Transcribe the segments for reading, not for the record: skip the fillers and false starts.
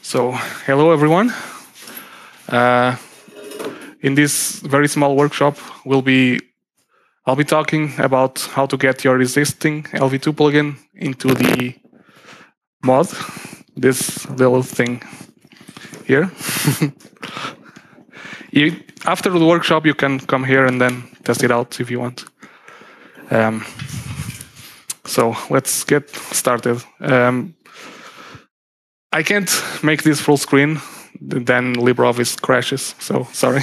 So, hello everyone. Uh, in this very small workshop, I'll be talking about how to get your existing LV2 plugin into the mod. This little thing here. After the workshop, you can come here and then test it out if you want. So let's get started. I can't make this full screen, then LibreOffice crashes, so sorry.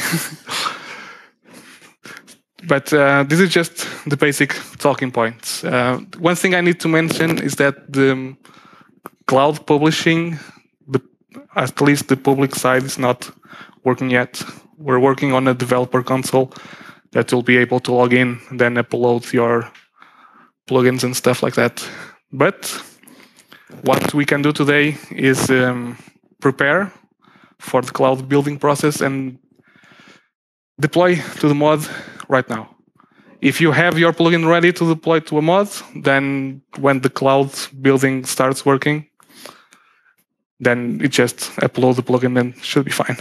But this is just the basic talking points. One thing I need to mention is that the cloud publishing, at least the public side, is not working yet. We're working on a developer console that will be able to log in and then upload your plugins and stuff like that. But what we can do today is prepare for the cloud building process and deploy to the mod right now. If you have your plugin ready to deploy to a mod, then when the cloud building starts working, then it just upload the plugin and should be fine.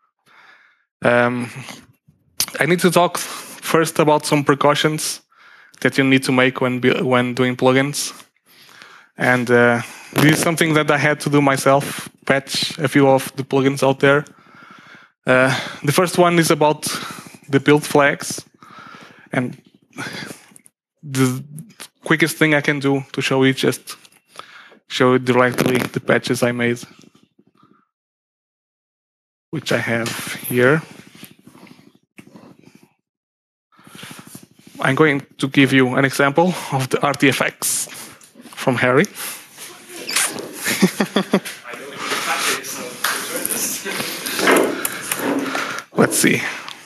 I need to talk first about some precautions that you need to make when doing plugins. And this is something that I had to do myself, patch a few of the plugins out there. The first one is about the build flags. And the quickest thing I can do to show it, just show it directly the patches I made, which I have here. I'm going to give you an example of the RTFX from Harry. Let's see.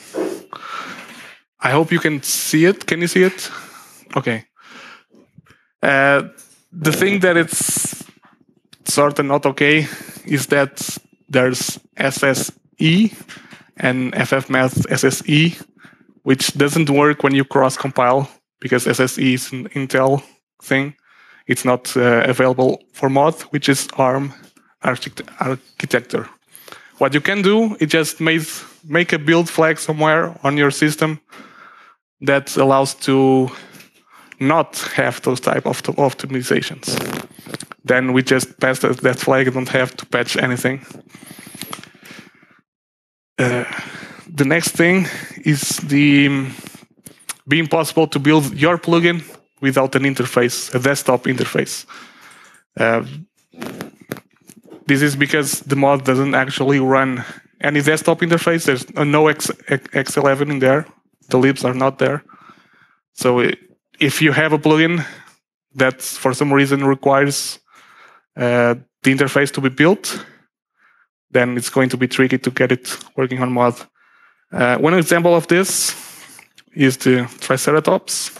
I hope you can see it. Can you see it? Okay. The thing that it's sort of not okay is that there's SSE and FFmpeg SSE, which doesn't work when you cross-compile because SSE is an Intel thing. It's not available for mod, which is ARM architecture. What you can do is just make a build flag somewhere on your system that allows to not have those type of optimizations. Then we just pass that flag and don't have to patch anything. The next thing is being possible to build your plugin without an interface, a desktop interface. This is because the mod doesn't actually run any desktop interface. There's no X11 in there. The libs are not there. So if you have a plugin that for some reason requires the interface to be built, then it's going to be tricky to get it working on mod. One example of this is the Triceratops,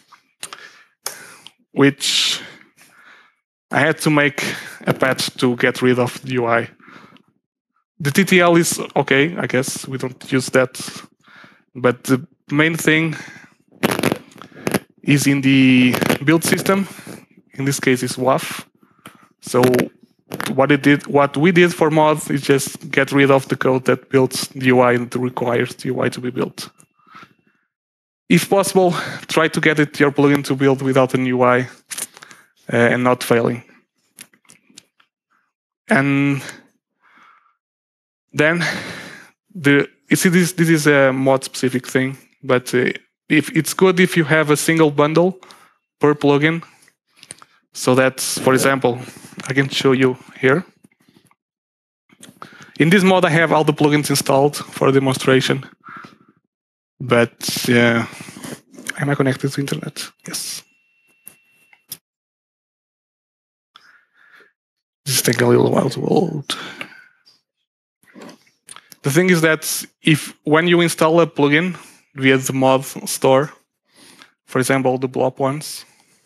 which I had to make a patch to get rid of the UI. The TTL is okay, I guess. We don't use that. But the main thing is in the build system. In this case, is WAF. So what we did for mod is just get rid of the code that builds the UI and requires the UI to be built. If possible, try to get your plugin to build without an UI and not failing. And then you see this is a mod specific thing, but if it's good if you have a single bundle per plugin. So that's, for example, I can show you here. In this mod, I have all the plugins installed for demonstration. But am I connected to internet? Yes. This is taking a little while to load. The thing is that when you install a plugin via the mod store, for example, the Blob ones,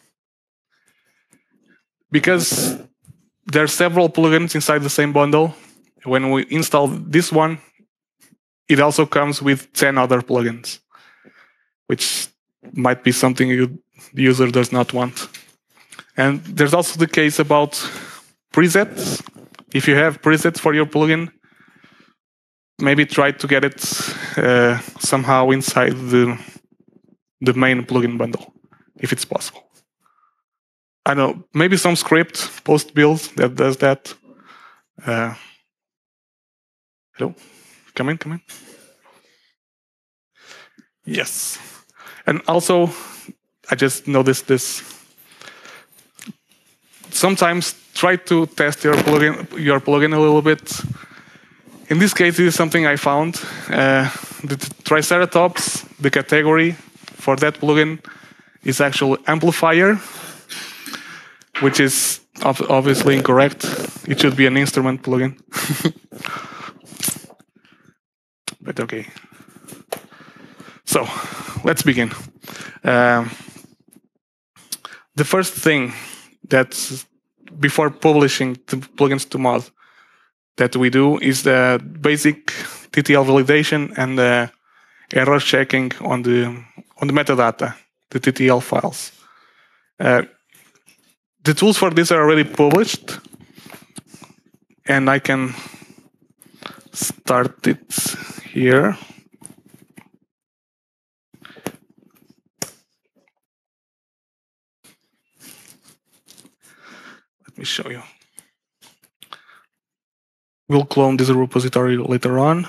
because there are several plugins inside the same bundle, when we install this one, it also comes with 10 other plugins, which might be something the user does not want. And there's also the case about presets. If you have presets for your plugin, maybe try to get it somehow inside the main plugin bundle, if it's possible. I don't know, maybe some script post-build that does that. Hello? Come in. Yes. And also, I just noticed this. Sometimes try to test your plugin a little bit. In this case, this is something I found. The Triceratops, the category for that plugin is actually amplifier, which is obviously incorrect. It should be an instrument plugin. But okay. So let's begin. The first thing that's before publishing the plugins to mod that we do is the basic TTL validation and the error checking on the metadata, the TTL files. The tools for this are already published, and I can start it here. Let me show you. We'll clone this repository later on.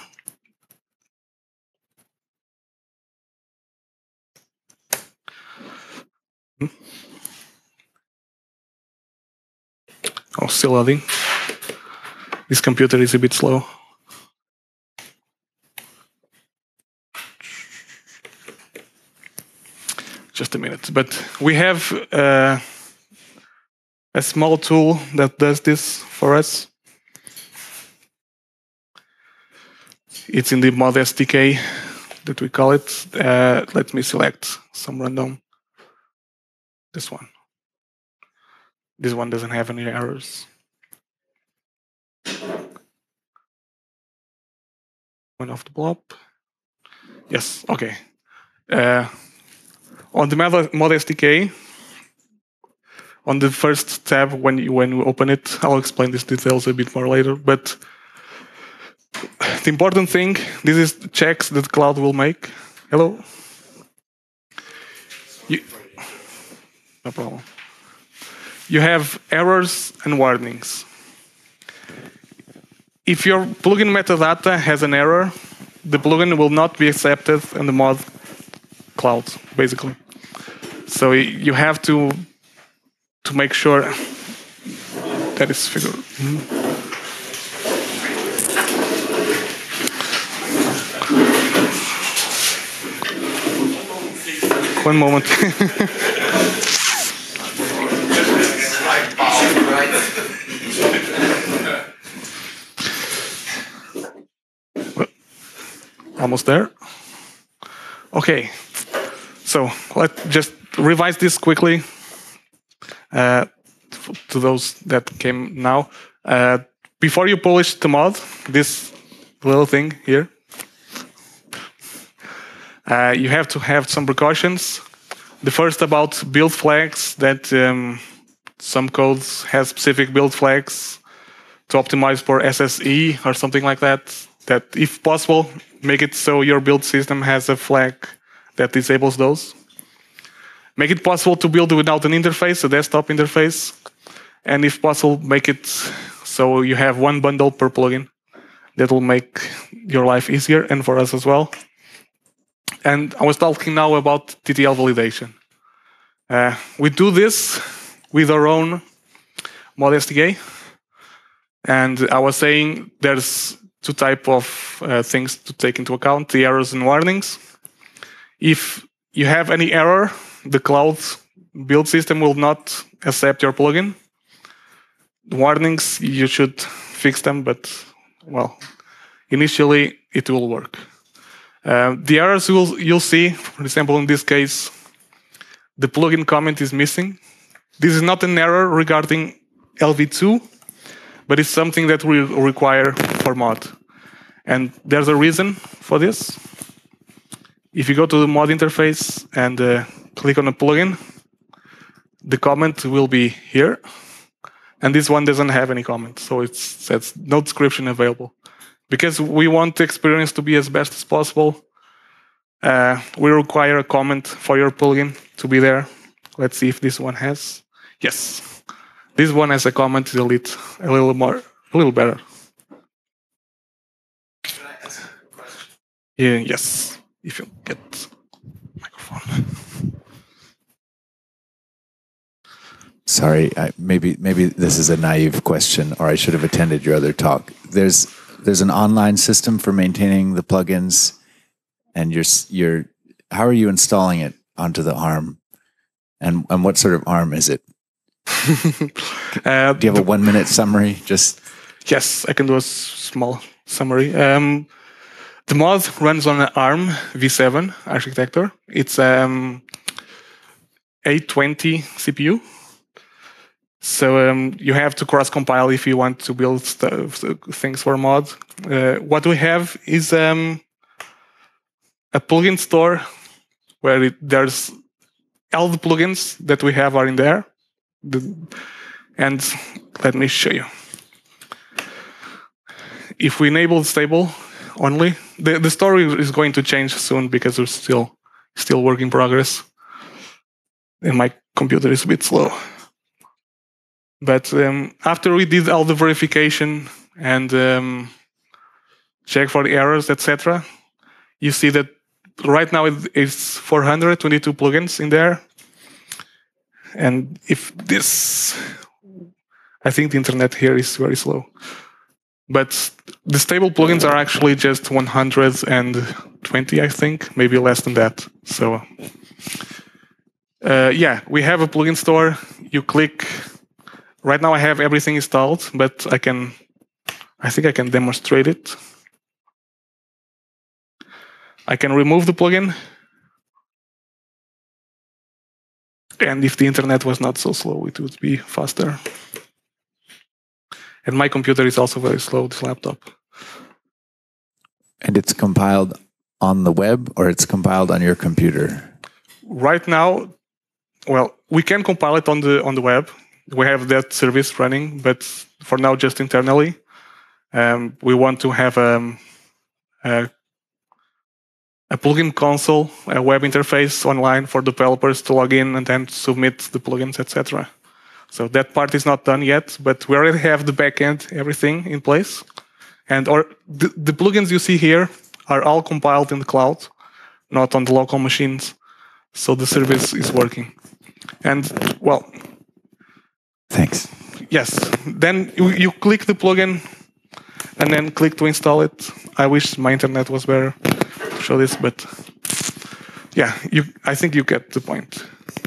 Oh, still loading. This computer is a bit slow. Just a minute. But we have a small tool that does this for us. It's in the mod SDK that we call it. Let me select some random. This one. This one doesn't have any errors. One off the blob. Yes, okay. On the mod SDK, on the first tab when you open it, I'll explain these details a bit more later. But the important thing, this is the checks that Cloud will make. Hello. No problem. You have errors and warnings. If your plugin metadata has an error, the plugin will not be accepted in the mod cloud, basically. So you have to make sure that is figured. One moment. Almost there. Okay, so let's just revise this quickly to those that came now. Before you publish the mod, this little thing here, you have to have some precautions. The first about build flags, that some codes have specific build flags to optimize for SSE or something like that, that if possible, make it so your build system has a flag that disables those. Make it possible to build without an interface, a desktop interface. And if possible, make it so you have one bundle per plugin. That will make your life easier and for us as well. And I was talking now about TTL validation. We do this with our own mod SDK. And I was saying there's two types of things to take into account, the errors and warnings. If you have any error, the Cloud build system will not accept your plugin. Warnings, you should fix them, but, well, initially it will work. The errors you'll see, for example, in this case, the plugin comment is missing. This is not an error regarding LV2, but it's something that we require for mod. And there's a reason for this. If you go to the mod interface and click on a plugin, the comment will be here. And this one doesn't have any comment, so it says no description available. Because we want the experience to be as best as possible, we require a comment for your plugin to be there. Let's see if this one has. Yes, this one has a comment. Delete a little better. Can I ask a question? Yeah, yes, if you get microphone. Sorry, maybe this is a naive question, or I should have attended your other talk. There's an online system for maintaining the plugins, and how are you installing it onto the ARM, and what sort of ARM is it? Do you have a 1 minute summary? Yes, I can do a small summary. The mod runs on an ARM v7 architecture. It's A20 CPU. So you have to cross-compile if you want to build things for a mod. What we have is a plugin store where there's all the plugins that we have are in there. And let me show you. If we enable stable only, the story is going to change soon because we're still work in progress. And my computer is a bit slow. But after we did all the verification and check for the errors, etc., you see that right now it's 422 plugins in there. And if this, I think the internet here is very slow. But the stable plugins are actually just 120, I think, maybe less than that. So yeah, we have a plugin store. You click. Right now I have everything installed, but I think I can demonstrate it. I can remove the plugin. And if the internet was not so slow, it would be faster. And my computer is also very slow, this laptop. And it's compiled on the web, or it's compiled on your computer? Right now, well, we can compile it on the web. We have that service running, but for now, just internally. We want to have a plugin console, a web interface online for developers to log in and then submit the plugins, etc. So that part is not done yet, but we already have the backend, everything in place. And the plugins you see here are all compiled in the cloud, not on the local machines. So the service is working. And, well... Thanks. Yes. Then you click the plugin and then click to install it. I wish my internet was better to show this, but yeah, I think you get the point.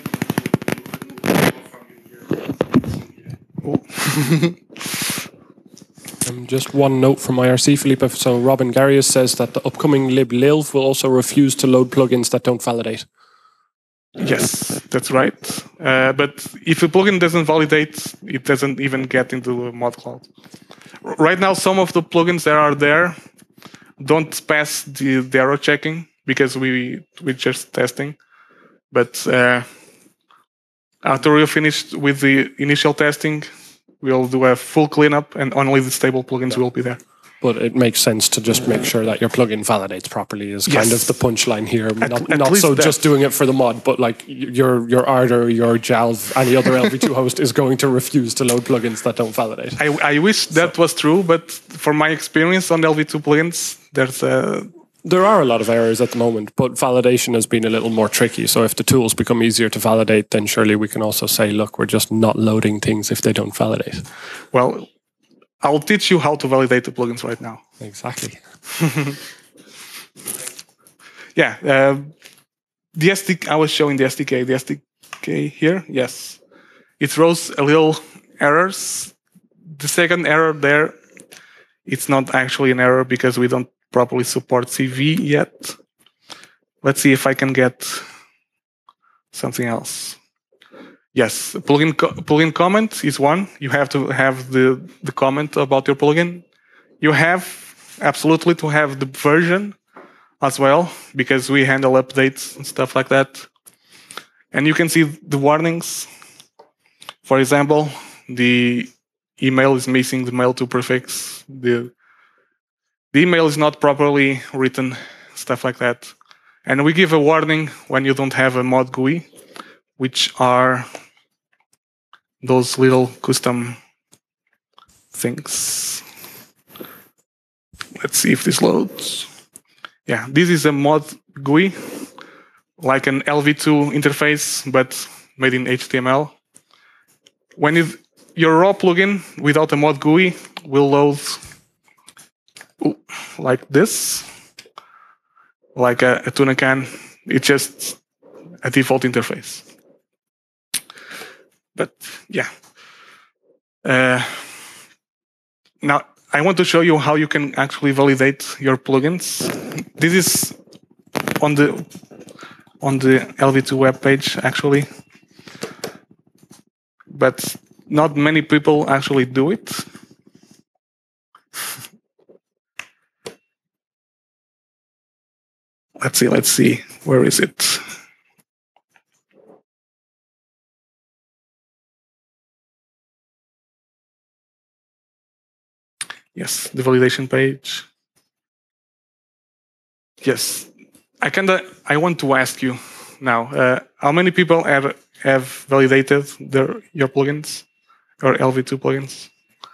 Just one note from IRC, Felipe. So Robin Garius says that the upcoming liblilv will also refuse to load plugins that don't validate. Yes, that's right. But if a plugin doesn't validate, it doesn't even get into the mod cloud. Right now, some of the plugins that are there don't pass the error checking because we're just testing. But after we're finished with the initial testing, we'll do a full cleanup and only the stable plugins will be there. But it makes sense to just make sure that your plugin validates properly is kind of the punchline here. Not so just doing it for the mod, but like your Ardor, your Jalv, any other LV2 host is going to refuse to load plugins that don't validate. I wish that was true, but for my experience on LV2 plugins, there are a lot of errors at the moment, but validation has been a little more tricky. So if the tools become easier to validate, then surely we can also say, look, we're just not loading things if they don't validate. Well, I'll teach you how to validate the plugins right now. Exactly. Yeah. The SDK, I was showing the SDK. The SDK here, yes. It throws a little errors. The second error there, it's not actually an error because we don't properly support CV yet. Let's see if I can get something else. Yes, plugin comment is one. You have to have the comment about your plugin. You have absolutely to have the version as well, because we handle updates and stuff like that. And you can see the warnings. For example, the email is missing the mail to prefix, the email is not properly written, stuff like that. And we give a warning when you don't have a mod GUI, which are those little custom things. Let's see if this loads. Yeah, this is a mod GUI, like an LV2 interface, but made in HTML. When your raw plugin without a mod GUI will load like this, like a tuna can. It's just a default interface. But yeah. Now I want to show you how you can actually validate your plugins. This is on the LV2 web page actually, but not many people actually do it. Let's see. Where is it? Yes, the validation page. Yes, I want to ask you now. How many people have validated your plugins, or LV2 plugins?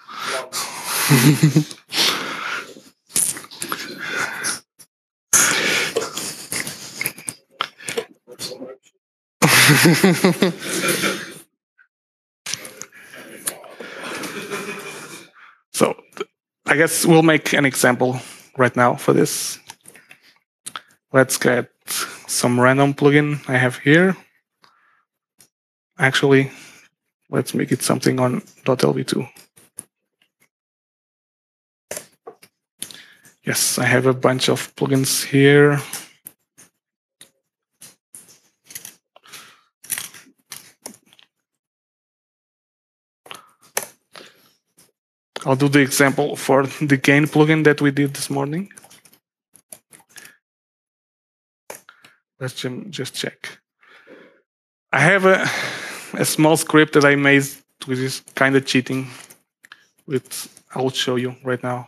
So I guess we'll make an example right now for this. Let's get some random plugin I have here. Actually, let's make it something on .lv2. Yes, I have a bunch of plugins here. I'll do the example for the gain plugin that we did this morning. Let's just check. I have a small script that I made which is kind of cheating. I'll show you right now.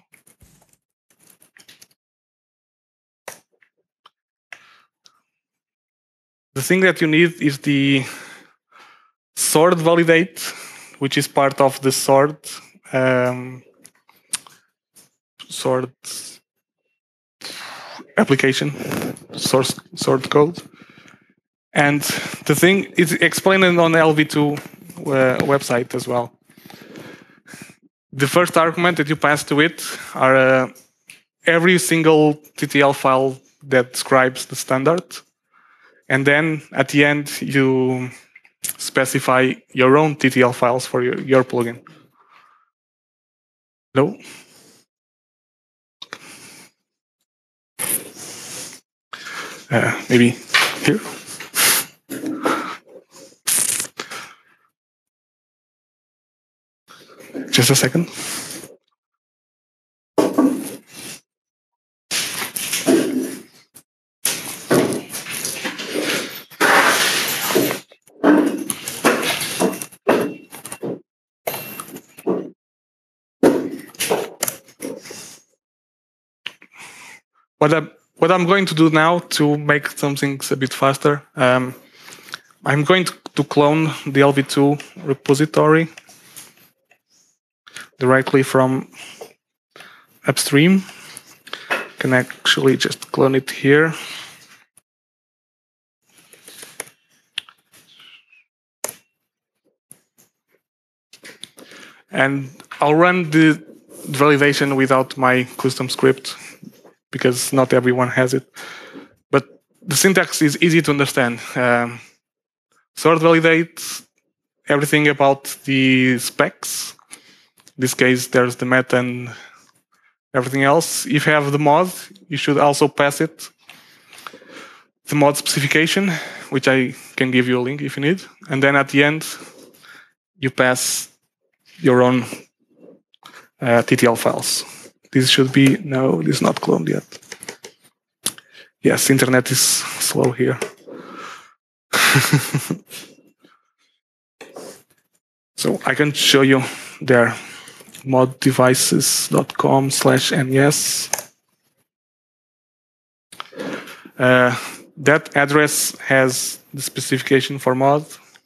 The thing that you need is the Sword validate, which is part of the Sword application, Sword code. And the thing is explained on the LV2 website as well. The first argument that you pass to it are every single TTL file that describes the standard. And then at the end, you specify your own TTL files for your plugin. No? Maybe here. Just a second. What I'm going to do now to make some things a bit faster, I'm going to clone the LV2 repository directly from upstream. Can actually just clone it here. And I'll run the validation without my custom script, because not everyone has it. But the syntax is easy to understand. Sword validates everything about the specs. In this case, there's the meta and everything else. If you have the mod, you should also pass it the mod specification, which I can give you a link if you need. And then at the end, you pass your own TTL files. This should be, no, this is not cloned yet. Yes, internet is slow here. So I can show you there. moddevices.com/nes. That address has the specification for mod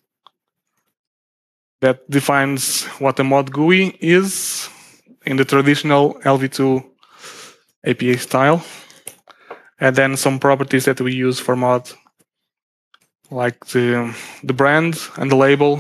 that defines what a mod GUI is in the traditional LV2 APA style, and then some properties that we use for mod, like the brand and the label.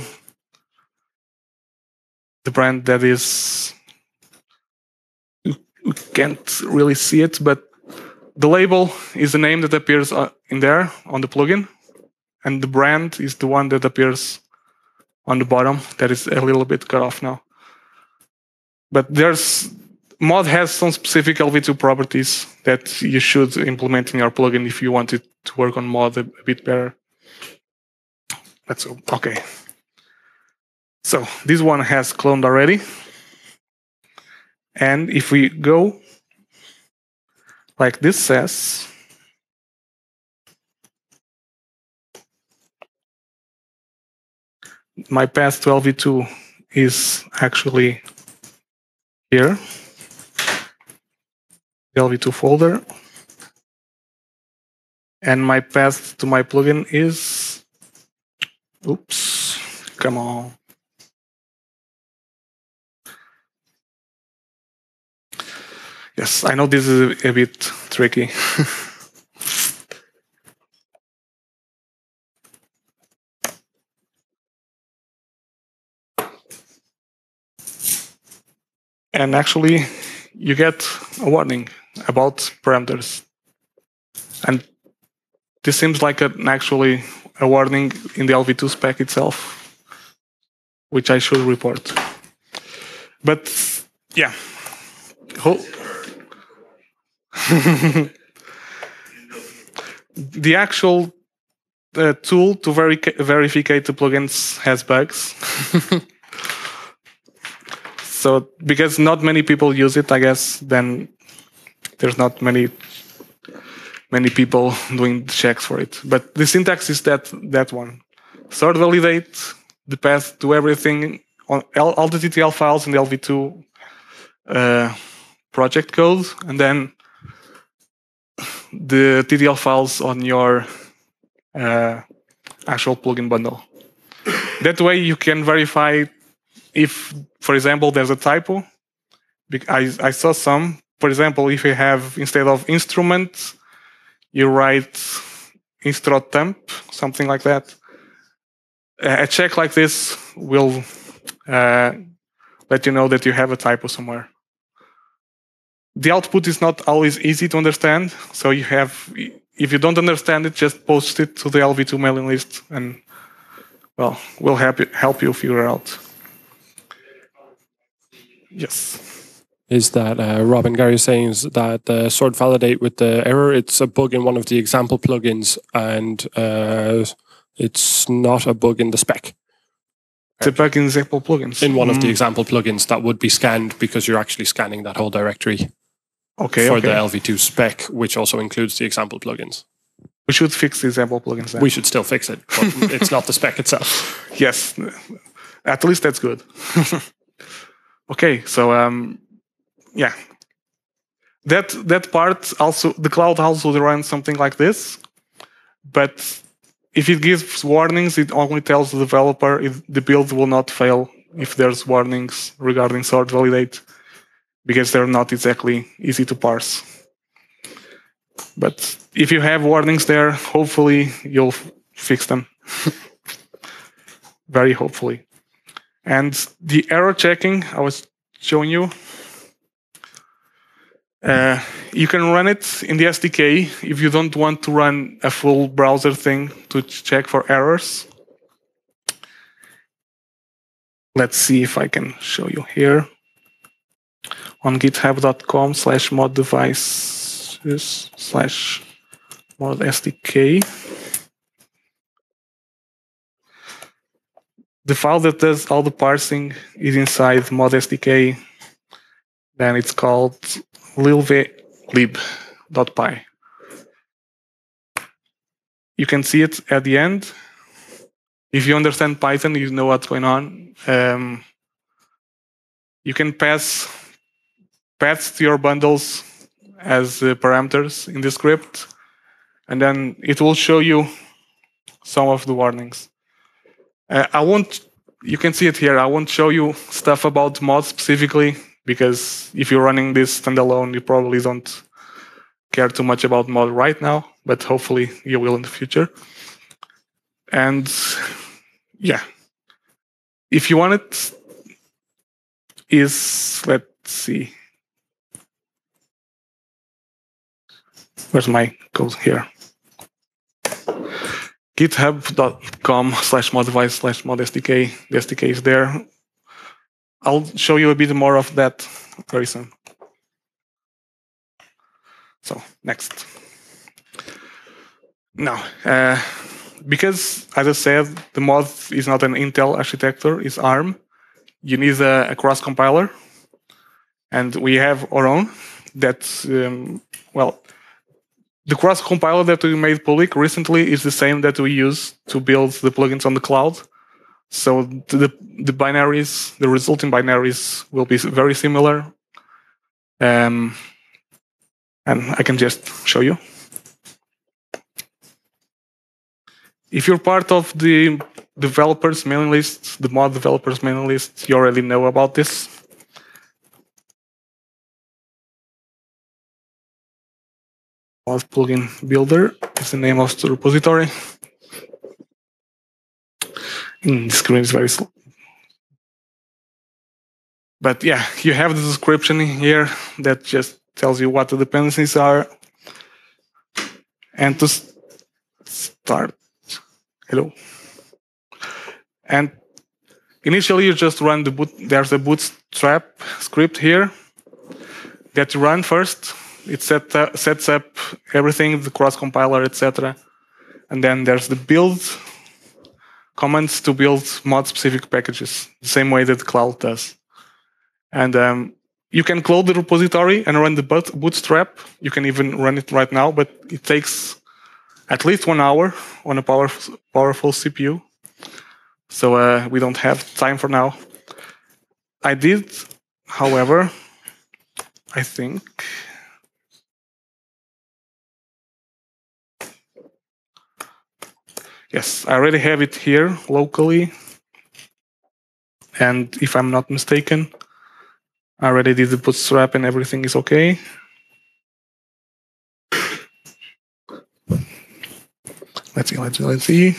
The brand that is, you can't really see it, but the label is the name that appears in there on the plugin, and the brand is the one that appears on the bottom. That is a little bit cut off now. But mod has some specific LV2 properties that you should implement in your plugin if you want it to work on mod a bit better. That's okay. So this one has cloned already. And if we go like this says, my path to LV2 is actually here, the LV2 folder. And my path to my plugin is, oops, come on. Yes, I know this is a bit tricky. And actually, you get a warning about parameters. And this seems like actually a warning in the LV2 spec itself, which I should report. But yeah. The actual tool to verify the plugins has bugs. So because not many people use it, I guess, then there's not many people doing the checks for it. But the syntax is that one. Sort validate the path to everything on all the TTL files in the LV2 project code, and then the TTL files on your actual plugin bundle. That way you can verify if, for example, there's a typo. I saw some. For example, if you have, instead of instrument, you write instro temp, something like that. A check like this will let you know that you have a typo somewhere. The output is not always easy to understand, so you have, if you don't understand it, just post it to the LV2 mailing list, and well, we'll help you figure out. Yes. Is that Robin Gary is saying is that sort validate with the error? It's a bug in one of the example plugins, and it's not a bug in the spec. The bug in example plugins. In one of the example plugins that would be scanned because you're actually scanning that whole directory. Okay. For the LV2 spec, which also includes the example plugins. We should fix the example plugins then. We should still fix it, but it's not the spec itself. Yes, at least that's good. Okay, so yeah, that part also, the cloud also runs something like this, but if it gives warnings, it only tells the developer if the build will not fail if there's warnings regarding sort validate, because they're not exactly easy to parse. But if you have warnings there, hopefully you'll fix them. Very hopefully. And the error checking I was showing you, you can run it in the SDK if you don't want to run a full browser thing to check for errors. Let's see if I can show you here. On github.com/moddevices/mod-SDK. The file that does all the parsing is inside mod-SDK. Then it's called lilv-lib.py. You can see it at the end. If you understand Python, you know what's going on. You can pass paths to your bundles as parameters in the script, and then it will show you some of the warnings. You can see it here. I won't show you stuff about mods specifically, because if you're running this standalone, you probably don't care too much about mod right now, but hopefully you will in the future. And yeah, if you want it, let's see. Where's my code here? github.com/moddevice/modSDK. The SDK is there. I'll show you a bit more of that very soon. So next. Now, because as I said, the mod is not an Intel architecture, it's ARM. You need a cross compiler, and we have our own. That's the cross compiler that we made public recently is the same that we use to build the plugins on the cloud. So the binaries, the resulting binaries, will be very similar. And I can just show you. If you're part of the developers mailing list, the mod developers mailing list, you already know about this. Mod plugin builder is the name of the repository. The screen is very slow. But yeah, you have the description here that just tells you what the dependencies are. And to start, hello. And initially you just run there's a bootstrap script here that you run first. It sets up everything, the cross compiler, etc. And then there's the build commands to build mod specific packages, the same way that the cloud does. And you can clone the repository and run the bootstrap. You can even run it right now, but it takes at least 1 hour on a powerful CPU. So we don't have time for now. I did, however, I think. Yes, I already have it here locally. And if I'm not mistaken, I already did the bootstrap and everything is okay. Let's see.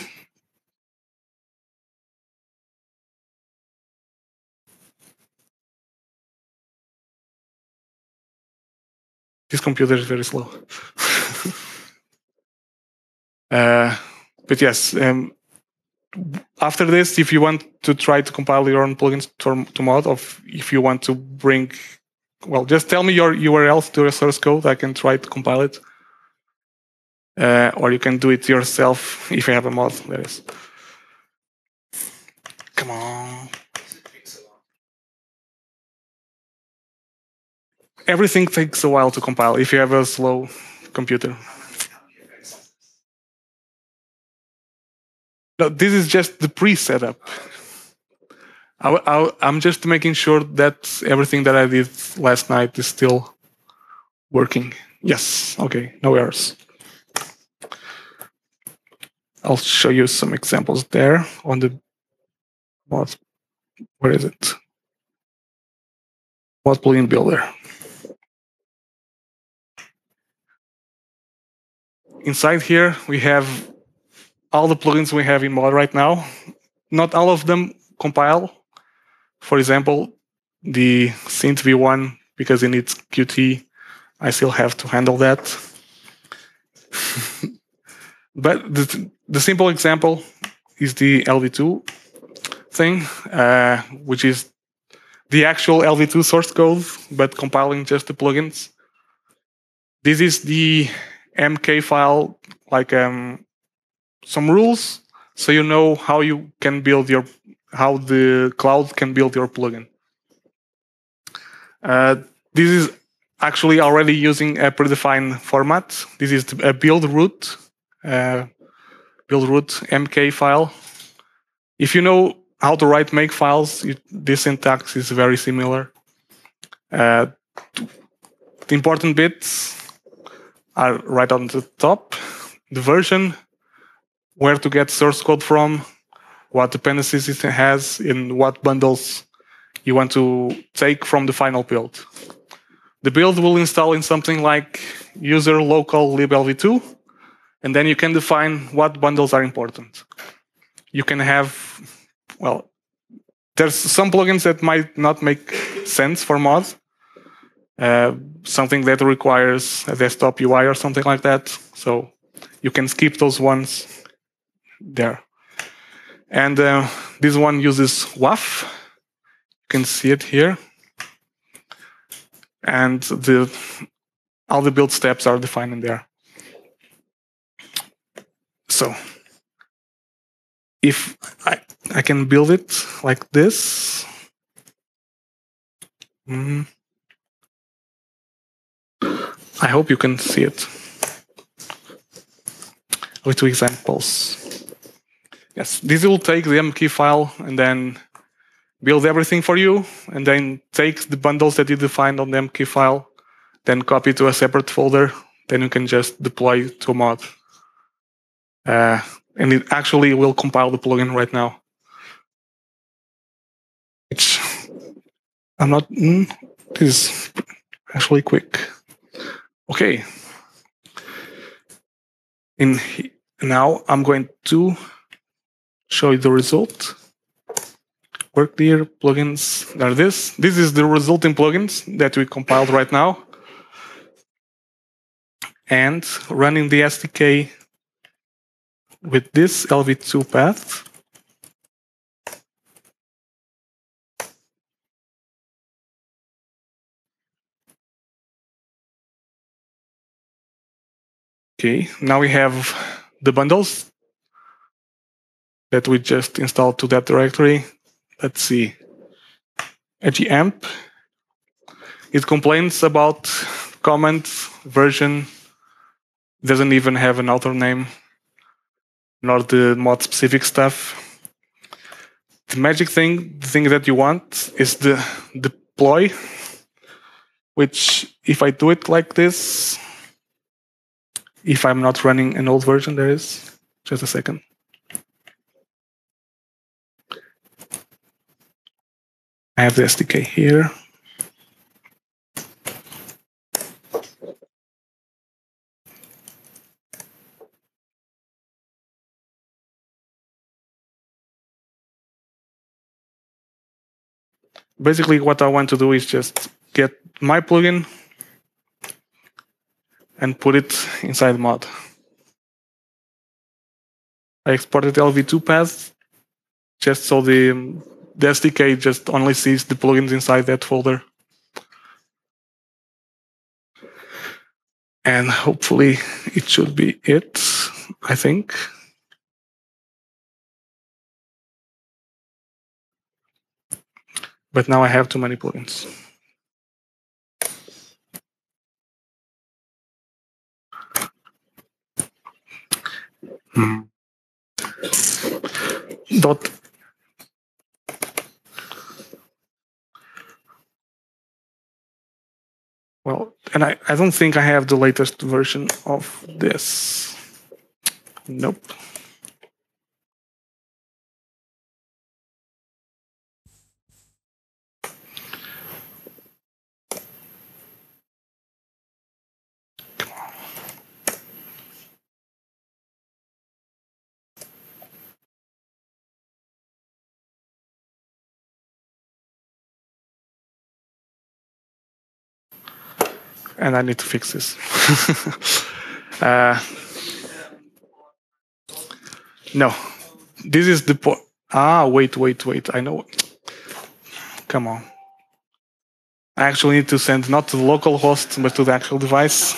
This computer is very slow. But yes, after this, if you want to try to compile your own plugins to mod, or if you want to bring, well, just tell me your URL to your source code. I can try to compile it. Or you can do it yourself if you have a mod, that is. Come on. Everything takes a while to compile if you have a slow computer. No, this is just the pre-setup. I'm just making sure that everything that I did last night is still working. Yes, okay, no errors. I'll show you some examples there on the mod. Where is it? Mod plugin builder. Inside here, we have all the plugins we have in mod right now. Not all of them compile. For example, the Synth V1, because it needs Qt, I still have to handle that. But the simple example is the LV2 thing, which is the actual LV2 source code, but compiling just the plugins. This is the MK file, like some rules, so you know how you can build how the cloud can build your plugin. This is actually already using a predefined format. This is a build root MK file. If you know how to write make files, this syntax is very similar. The important bits are right on the top. The version, where to get source code from, what dependencies it has, and what bundles you want to take from the final build. The build will install in something like user local libLv2, and then you can define what bundles are important. You can have, well, there's some plugins that might not make sense for mod. Something that requires a desktop UI or something like that. So you can skip those ones there. And this one uses WAF. You can see it here. And all the build steps are defined in there. So if I can build it like this. I hope you can see it with two examples. Yes, this will take the mkey file and then build everything for you, and then take the bundles that you defined on the mkey file, then copy to a separate folder, then you can just deploy to a mod. And it actually will compile the plugin right now. Which I'm not, this is actually quick. Okay. Now I'm going to show you the result. Work here, plugins are this. This is the resulting plugins that we compiled right now. And running the SDK with this LV2 path. Okay, now we have the bundles that we just installed to that directory. Let's see. AGAMP. It complains about comment version. Doesn't even have an author name, nor the mod specific stuff. The magic thing, the thing that you want, is the deploy, which if I do it like this, if I'm not running an old version, there is. Just a second. I have the SDK here. Basically, what I want to do is just get my plugin and put it inside mod. I exported LV2 path just so the SDK just only sees the plugins inside that folder. And hopefully it should be it, I think. But now I have too many plugins. Dot. Well, and I don't think I have the latest version of this. Nope. And I need to fix this. No, this is the port. Wait. I know. Come on. I actually need to send not to the local host, but to the actual device.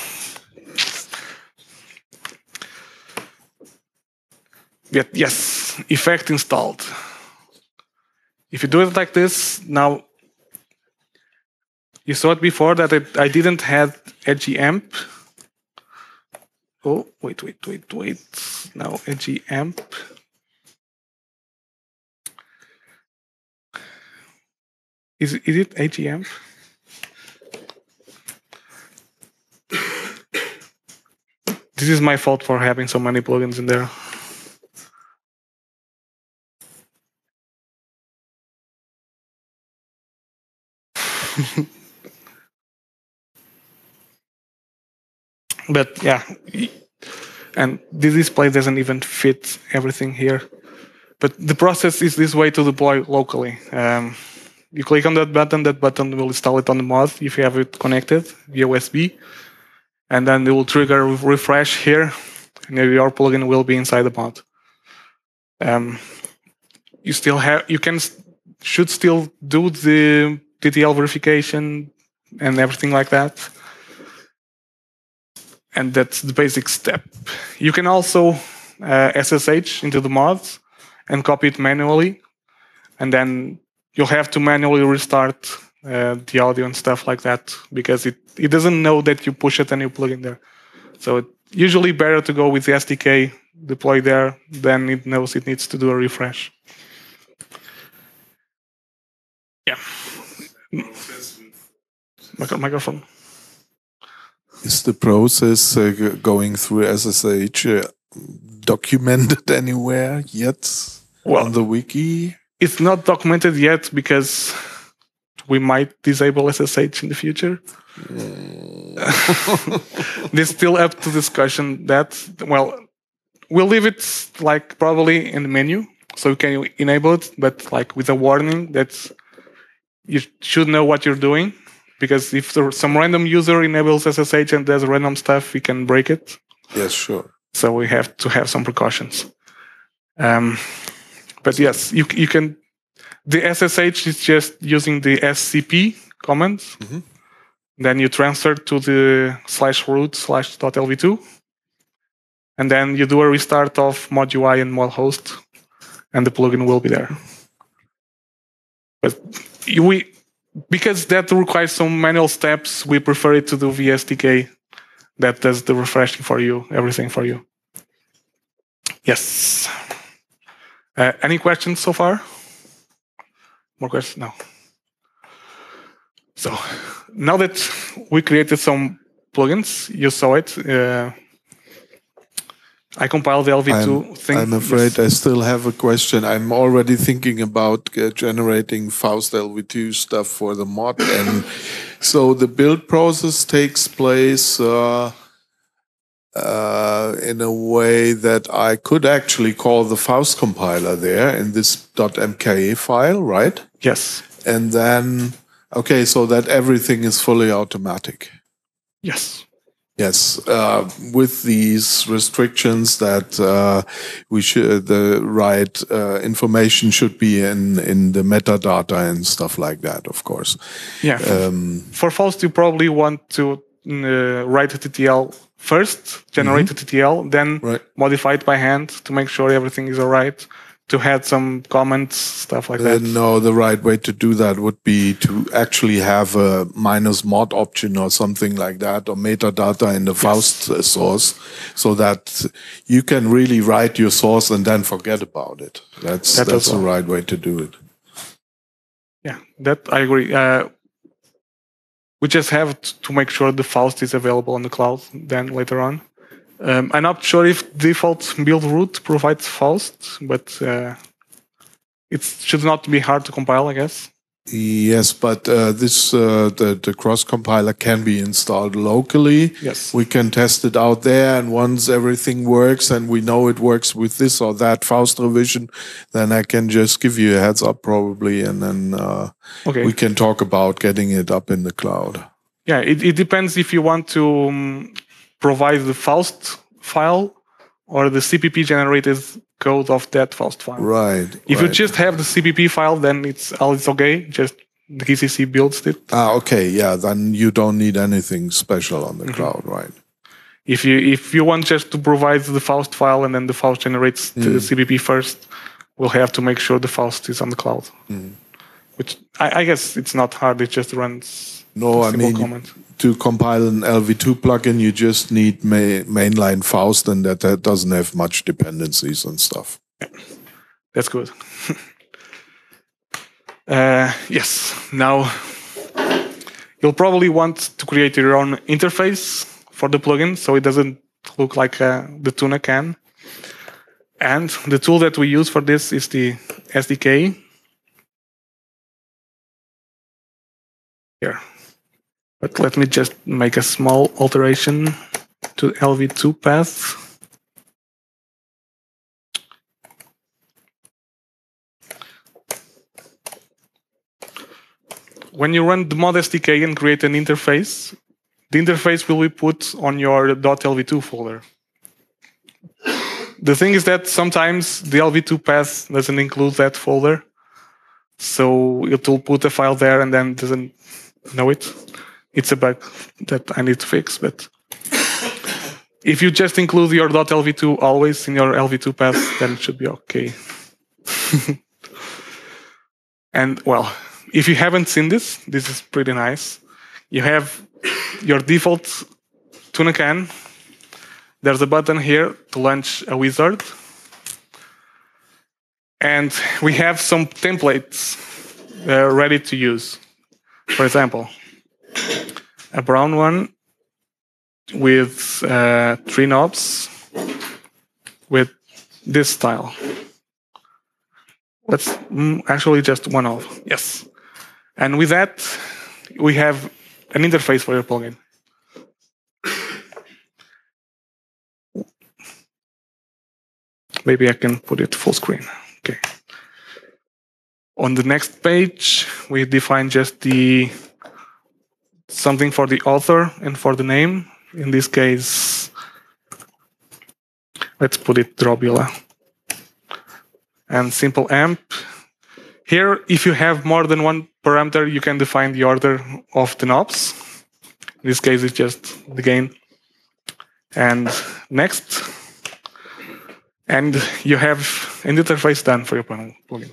Yes, effect installed. If you do it like this, now you saw it before that I didn't have AGAMP. Oh, wait. Now AGAMP. Is it ATM? This is my fault for having so many plugins in there. But yeah, and this display doesn't even fit everything here. But the process is this way to deploy locally. You click on that button will install it on the mod if you have it connected via USB. And then it will trigger a refresh here, and your plugin will be inside the mod. Should still do the TTL verification and everything like that. And that's the basic step. You can also SSH into the mods and copy it manually. And then you'll have to manually restart the audio and stuff like that because it doesn't know that you push it and you plug in there. So it's usually better to go with the SDK deploy there than it knows it needs to do a refresh. Yeah. Microphone. Is the process going through SSH documented anywhere yet on the wiki? It's not documented yet because we might disable SSH in the future. This is still up to discussion. We'll leave it like probably in the menu, so you can enable it, but like with a warning that you should know what you're doing. Because if some random user enables SSH and does random stuff, we can break it. Yes, sure. So we have to have some precautions. But yes, you can. The SSH is just using the SCP command. Mm-hmm. Then you transfer to the /root/.lv2. And then you do a restart of ModUI and ModHost, and the plugin will be there. But because that requires some manual steps, we prefer it to do via SDK that does the refreshing for you, everything for you. Yes. Any questions so far? More questions? No. So now that we created some plugins, you saw it. I compiled the LV2 thing. I'm afraid I still have a question. I'm already thinking about generating Faust LV2 stuff for the mod. And so the build process takes place in a way that I could actually call the Faust compiler there in this .mka file, right? Yes. And then, okay, so that everything is fully automatic. Yes. Yes, with these restrictions that the right information should be in the metadata and stuff like that, of course. Yeah. For Faust, you probably want to write a TTL first, generate a TTL, then modify it by hand to make sure everything is all right. To add some comments, stuff like that. No, the right way to do that would be to actually have a -mod option or something like that, or metadata in the Faust source, so that you can really write your source and then forget about it. That's the right way to do it. Yeah, that I agree. We just have to make sure the Faust is available on the cloud then later on. I'm not sure if default build root provides Faust, but it should not be hard to compile, I guess. Yes, but the cross compiler can be installed locally. Yes, we can test it out there, and once everything works and we know it works with this or that Faust revision, then I can just give you a heads up probably, and then we can talk about getting it up in the cloud. Yeah, it depends if you want to provide the Faust file or the CPP generated code of that Faust file. Right. If you just have the CPP file, then it's okay. Just the GCC builds it. Okay. Yeah. Then you don't need anything special on the cloud, right? If you want just to provide the Faust file and then the Faust generates the CPP first, we'll have to make sure the Faust is on the cloud. Which I guess it's not hard. It just runs. No, I mean, to compile an LV2 plugin, you just need mainline Faust, and that doesn't have much dependencies and stuff. Yeah. That's good. Yes, now you'll probably want to create your own interface for the plugin so it doesn't look like the Tuna can. And the tool that we use for this is the SDK. Here. But let me just make a small alteration to LV2 path. When you run the mod SDK and create an interface, the interface will be put on your .lv2 folder. The thing is that sometimes the LV2 path doesn't include that folder, so it will put a file there and then doesn't know it. It's a bug that I need to fix, but if you just include your .lv2 always in your LV2 path, then it should be okay. And well, if you haven't seen this, this is pretty nice. You have your default Tuna can. There's a button here to launch a wizard. And we have some templates ready to use. For example, a brown one with 3 knobs with this style. Let's actually just one knob. Yes. And with that, we have an interface for your plugin. Maybe I can put it full screen. Okay. On the next page, we define just something for the author and for the name. In this case, let's put it Drobula. And simple amp. Here, if you have more than one parameter, you can define the order of the knobs. In this case, it's just the gain. And next. And you have an interface done for your plugin.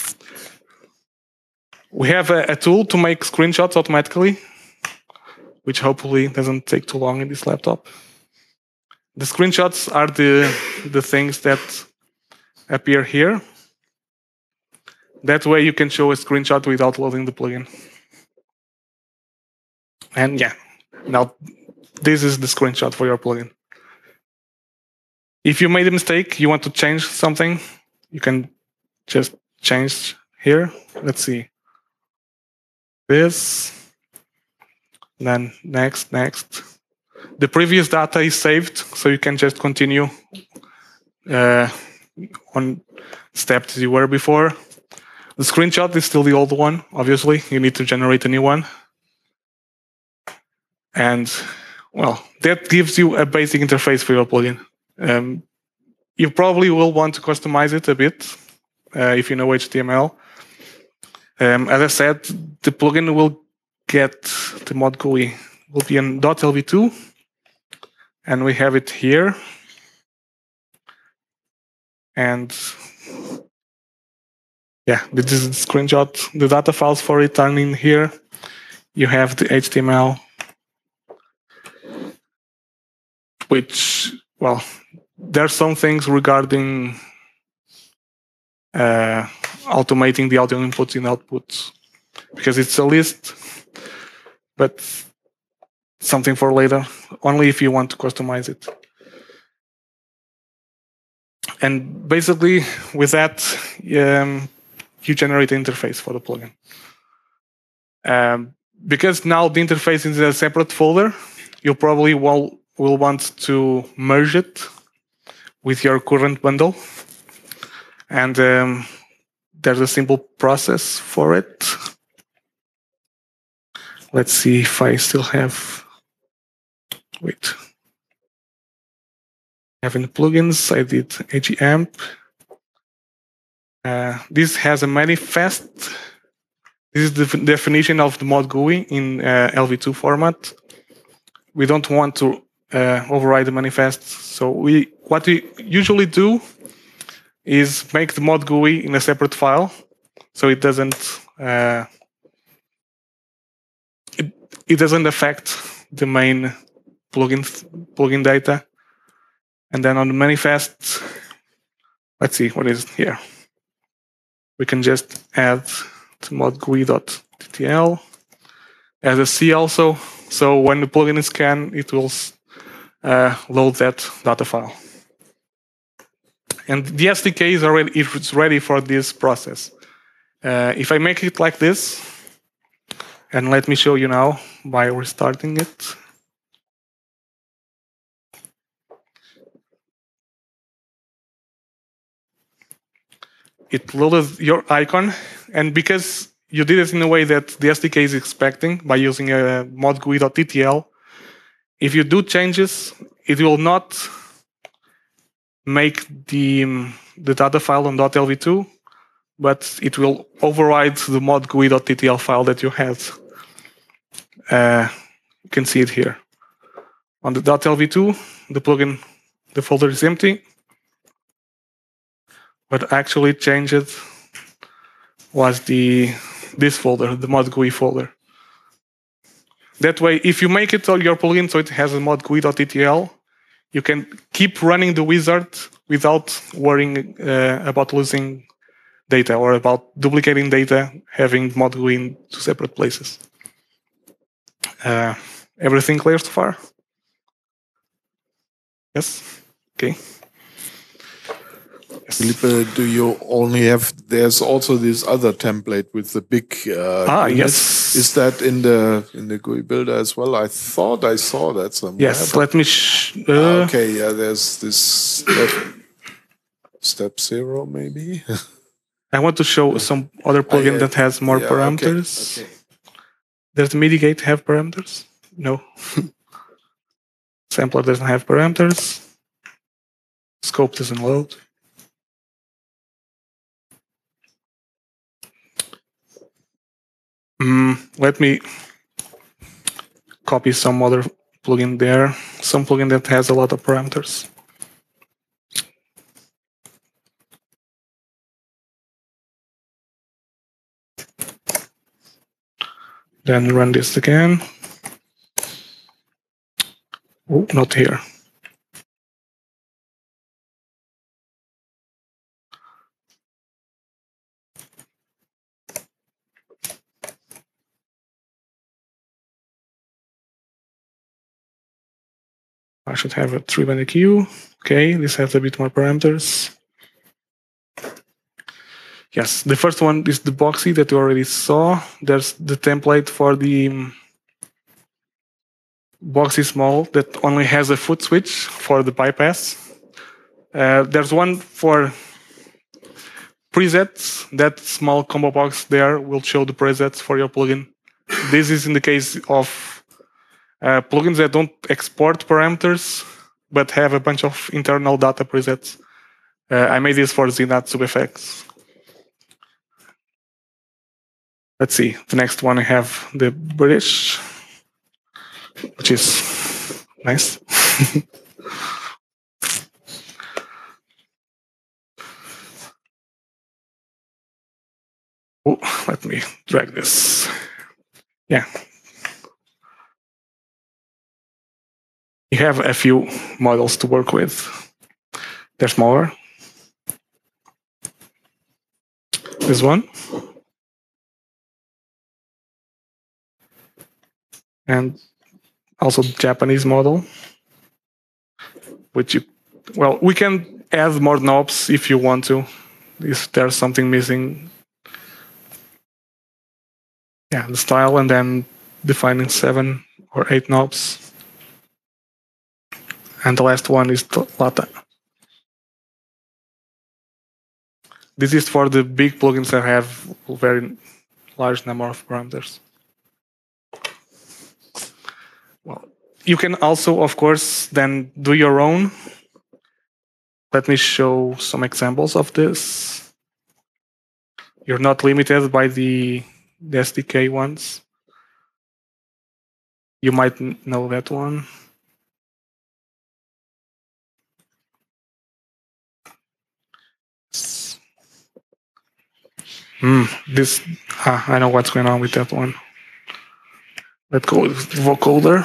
We have a tool to make screenshots automatically, which hopefully doesn't take too long in this laptop. The screenshots are the things that appear here. That way you can show a screenshot without loading the plugin. And yeah, now this is the screenshot for your plugin. If you made a mistake, you want to change something, you can just change here. Let's see. This. Then next. The previous data is saved, so you can just continue on steps you were before. The screenshot is still the old one, obviously. You need to generate a new one. And, well, that gives you a basic interface for your plugin. You probably will want to customize it a bit if you know HTML. As I said, the plugin will get the mod GUI will be in .lv2, and we have it here. And yeah, this is the screenshot. The data files for it are in here. You have the HTML, which, well, there are some things regarding automating the audio inputs and outputs, because it's a list, but something for later, only if you want to customize it. And basically, with that, you generate an interface for the plugin. Because now the interface is in a separate folder, you probably will want to merge it with your current bundle. And there's a simple process for it. Let's see if I still have... Wait. Having plugins, I did AGAMP. This has a manifest. This is the definition of the mod GUI in LV2 format. We don't want to override the manifest. So what we usually do is make the mod GUI in a separate file, so it doesn't it doesn't affect the main plugin data. And then on the manifest, let's see what is here. We can just add modgui.ttl as a C also. So when the plugin is scanned, it will load that data file. And the SDK is ready for this process. If I make it like this, and let me show you now by restarting it. It loaded your icon, and because you did it in a way that the SDK is expecting by using a modgui.ttl, if you do changes, it will not make the data file on .lv2, but it will override the modgui.ttl file that you had. You can see it here. On the .lv2, the plugin, the folder is empty. What actually changed was this folder, the modgui folder. That way, if you make it all your plugin so it has a modgui.ttl, you can keep running the wizard without worrying about losing data or about duplicating data, having modgui in two separate places. Everything clear so far? Yes? Okay. Felipe, do you only have? There's also this other template with the big. Yes. Is that in the GUI builder as well? I thought I saw that somewhere. Yes. Let me. Okay. Yeah. There's this step 0 maybe. I want to show some other plugin that has more parameters. Okay. Does Mitigate have parameters? No. Sampler doesn't have parameters. Scope doesn't load. Let me copy some other plugin there. Some plugin that has a lot of parameters. Then run this again. Oh, not here. I should have a 3-band EQ. Okay, this has a bit more parameters. Yes, the first one is the Boxy that you already saw. There's the template for the Boxy Small that only has a foot switch for the bypass. There's one for presets. That small combo box there will show the presets for your plugin. This is in the case of plugins that don't export parameters, but have a bunch of internal data presets. I made this for ZNAT SubFX. Let's see, the next one I have the British, which is nice. Oh, let me drag this. Yeah. You have a few models to work with. There's more. This one. And also the Japanese model, which we can add more knobs if you want to, if there's something missing. Yeah, the style, and then defining 7 or 8 knobs. And the last one is the LATA. This is for the big plugins that have a very large number of parameters. Well, you can also, of course, then do your own. Let me show some examples of this. You're not limited by the SDK ones. You might know that one. I know what's going on with that one. Let's go with vocoder.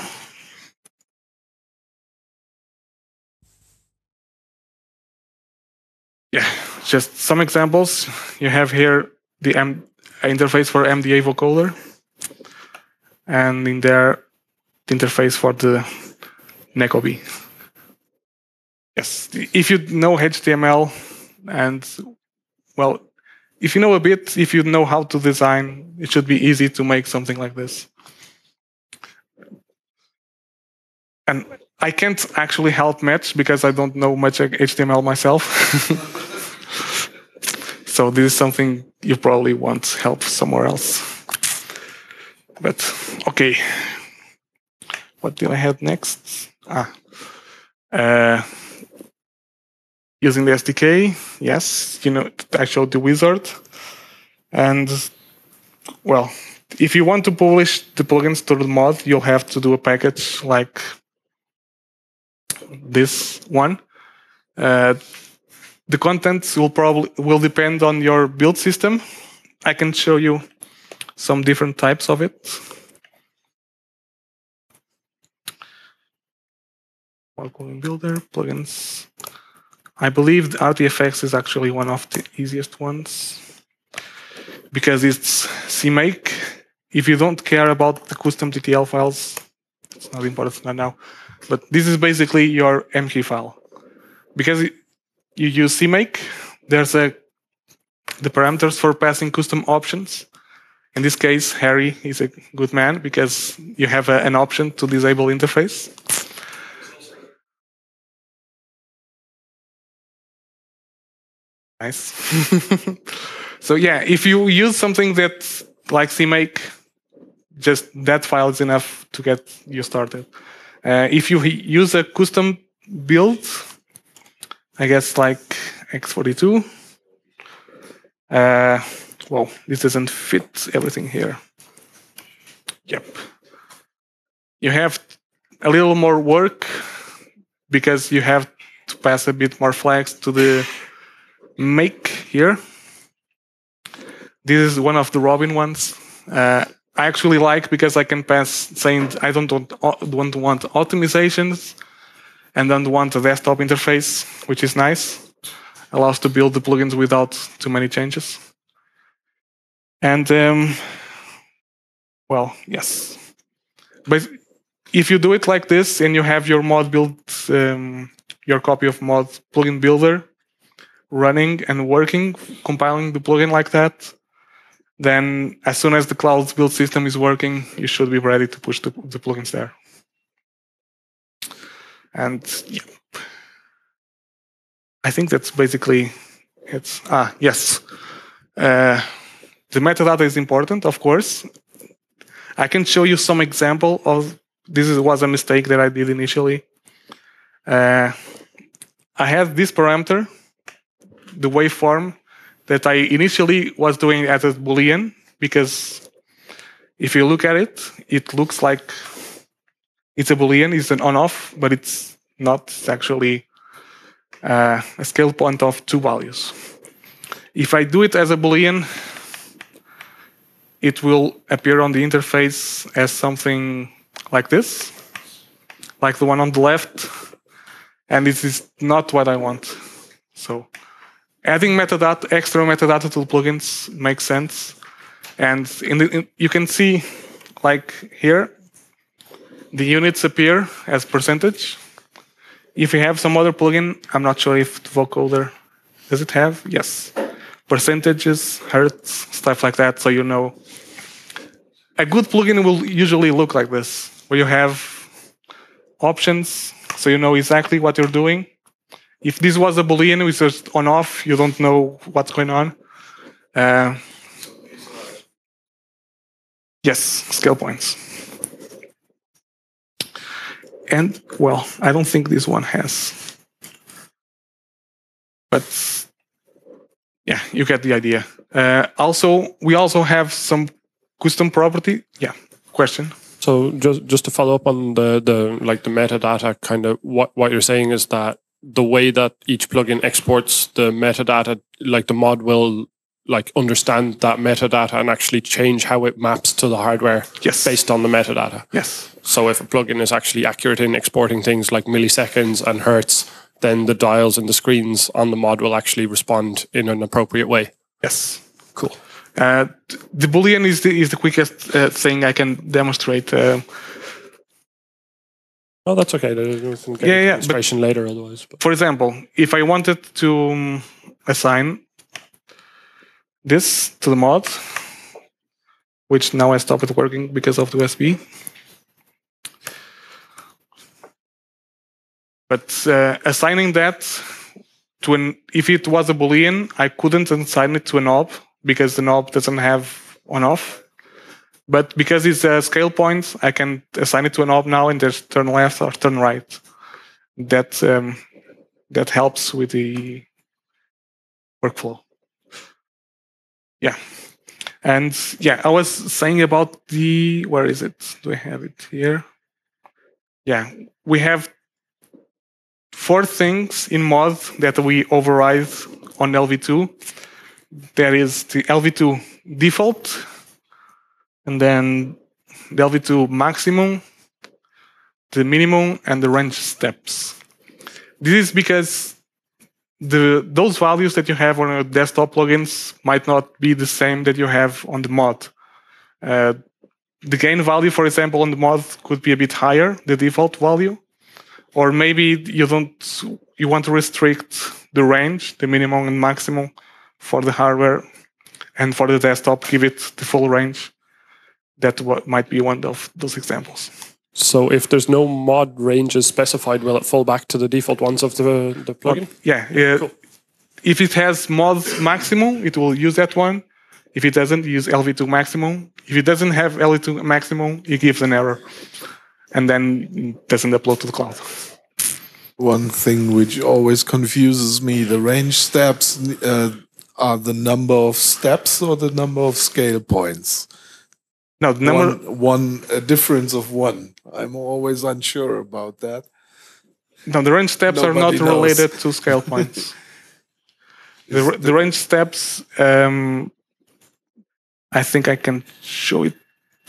Yeah, just some examples. You have here the an interface for MDA vocoder, and in there, the interface for the Nekobi. Yes, if you know HTML, and well, if you know a bit, if you know how to design, it should be easy to make something like this. And I can't actually help much because I don't know much HTML myself. So this is something you probably want help somewhere else. But okay, what do I have next? Using the SDK, yes, I showed the wizard. And well, if you want to publish the plugins to the mod, you'll have to do a package like this one. The contents will depend on your build system. I can show you some different types of it. Welcome builder plugins. I believe the RTFX is actually one of the easiest ones because it's CMake. If you don't care about the custom TTL files, it's not important right now. But this is basically your MK file. Because you use CMake, there's the parameters for passing custom options. In this case, Harry is a good man because you have an option to disable interface. Nice. So yeah, if you use something that's like CMake, just that file is enough to get you started. If you use a custom build, I guess like X42, well, this doesn't fit everything here. Yep. You have a little more work because you have to pass a bit more flags to the make here. This is one of the Robin ones. I actually like because I can pass saying I don't want optimizations and don't want a desktop interface, which is nice. Allows to build the plugins without too many changes. And well, yes. But if you do it like this and you have your mod build, your copy of mod plugin builder running and working, compiling the plugin like that, then as soon as the Cloud build system is working, you should be ready to push the plugins there. And yeah, I think that's basically it. Yes. The metadata is important, of course. I can show you some example of this was a mistake that I did initially. I had this parameter, the waveform, that I initially was doing as a Boolean, because if you look at it, it looks like it's a Boolean, it's an on-off, but it's not. It's actually a scale point of 2 values. If I do it as a Boolean, it will appear on the interface as something like this, like the one on the left, and this is not what I want. So adding metadata, extra metadata to the plugins makes sense. And you can see, like here, the units appear as percentage. If you have some other plugin, I'm not sure if the vocoder, does it have? Yes. Percentages, hertz, stuff like that, so you know. A good plugin will usually look like this, where you have options, so you know exactly what you're doing. If this was a Boolean with just on-off, you don't know what's going on. Yes, scale points. And, well, I don't think this one has. But, yeah, you get the idea. We also have some custom property. Yeah, question. So just to follow up on the metadata, kind of what you're saying is that the way that each plugin exports the metadata, like the mod will like understand that metadata and actually change how it maps to the hardware. Yes. Based on the metadata. Yes. So if a plugin is actually accurate in exporting things like milliseconds and hertz, then the dials and the screens on the mod will actually respond in an appropriate way. Yes. Cool. The Boolean is the quickest thing I can demonstrate. Oh, that's okay. We can get a demonstration later otherwise. But. For example, if I wanted to assign this to the mod, which now I stopped working because of the USB. But assigning that to if it was a Boolean, I couldn't assign it to a knob because the knob doesn't have on-off. But because it's a scale point, I can assign it to a knob now and just turn left or turn right. That helps with the workflow. Yeah. And yeah, I was saying about where is it? Do I have it here? Yeah, we have 4 things in mod that we override on LV2. There is the LV2 default, and then the LV2 maximum, the minimum, and the range steps. This is because those values that you have on your desktop plugins might not be the same that you have on the mod. The gain value, for example, on the mod could be a bit higher, the default value. Or maybe you want to restrict the range, the minimum and maximum for the hardware, and for the desktop, give it the full range. That might be one of those examples. So if there's no mod ranges specified, will it fall back to the default ones of the plugin? Yeah. Cool. If it has mod maximum, it will use that one. If it doesn't, use LV2 maximum. If it doesn't have LV2 maximum, it gives an error. And then it doesn't upload to the cloud. One thing which always confuses me, the range steps are the number of steps or the number of scale points? No, the number... A difference of 1. I'm always unsure about that. No, the range steps are not related to scale points. The range steps, I think I can show it.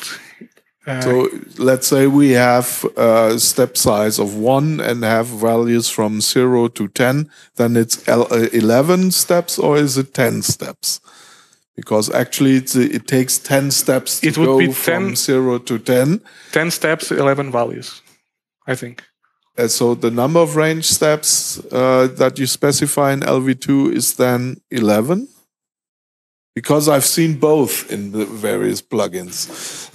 So let's say we have a step size of 1 and have values from 0 to 10, then it's 11 steps, or is it 10 steps? Because actually it takes 10 steps to go from 0 to 10. 10 steps, 11 values, I think. So the number of range steps that you specify in LV2 is then 11? Because I've seen both in the various plugins.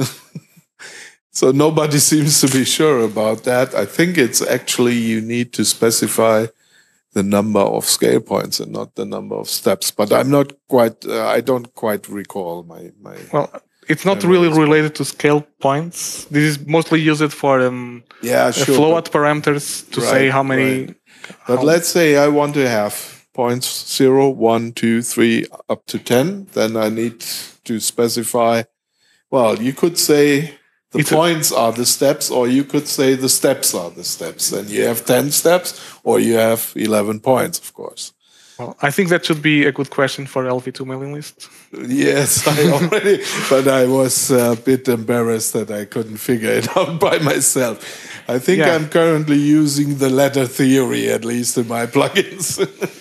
So nobody seems to be sure about that. I think it's actually you need to specify the number of scale points and not the number of steps. But I'm not quite, I don't quite recall my Well, it's not really related to scale points. This is mostly used for float parameters to say how many. Right. But let's say I want to have points 0, 1, 2, 3, up to 10. Then I need to specify, well, you could say the points are the steps, or you could say the steps are the steps. And you have 10 steps, or you have 11 points, of course. Well, I think that should be a good question for LV2 mailing list. Yes, I already, but I was a bit embarrassed that I couldn't figure it out by myself. I think I'm currently using the letter theory, at least in my plugins.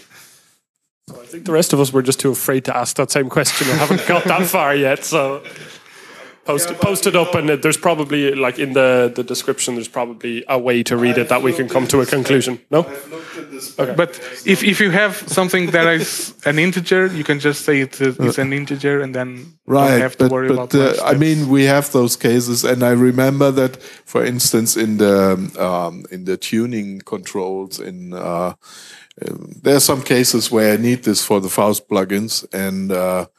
So I think the rest of us were just too afraid to ask that same question and haven't got that far yet. So post it up, and there's probably, like in the description, there's probably a way to read it that we can come to a conclusion. No? Okay. But if you have something that is an integer, you can just say it's an integer, and then don't have to worry about that. I mean, we have those cases, and I remember that, for instance, in the tuning controls, there are some cases where I need this for the Faust plugins, and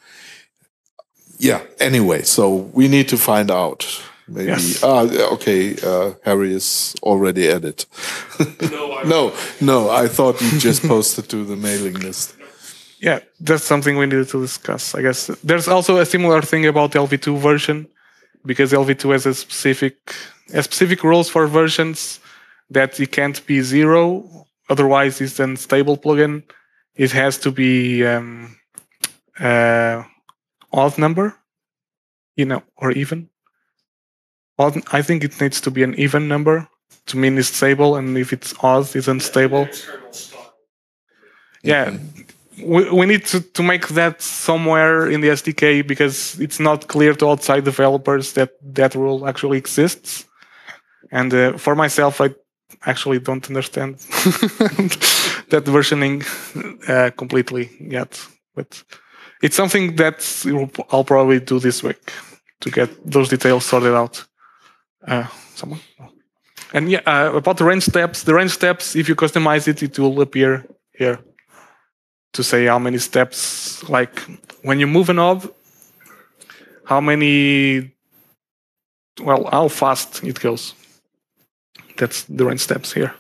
anyway, so we need to find out. Maybe. Yes. Harry is already at it. No, I thought you just posted to the mailing list. Yeah, that's something we needed to discuss, I guess. There's also a similar thing about LV2 version, because LV2 has a specific rules for versions that it can't be 0, otherwise it's an unstable plugin. It has to be odd number, or even. I think it needs to be an even number to mean it's stable, and if it's odd, it's unstable. Yeah, we need to make that somewhere in the SDK, because it's not clear to outside developers that that rule actually exists. And for myself, I actually don't understand that versioning completely yet. But it's something that I'll probably do this week to get those details sorted out. Someone? And yeah, about the range steps. The range steps, if you customize it, it will appear here to say how many steps, like when you move a node, how fast it goes. That's the range steps here.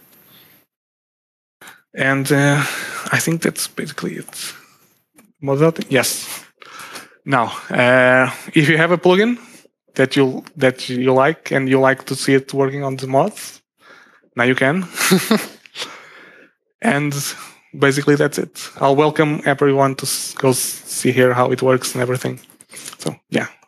And I think that's basically it. Yes. Now, if you have a plugin that you like and you like to see it working on the mods, now you can. And basically that's it. I'll welcome everyone to go see here how it works and everything. So yeah.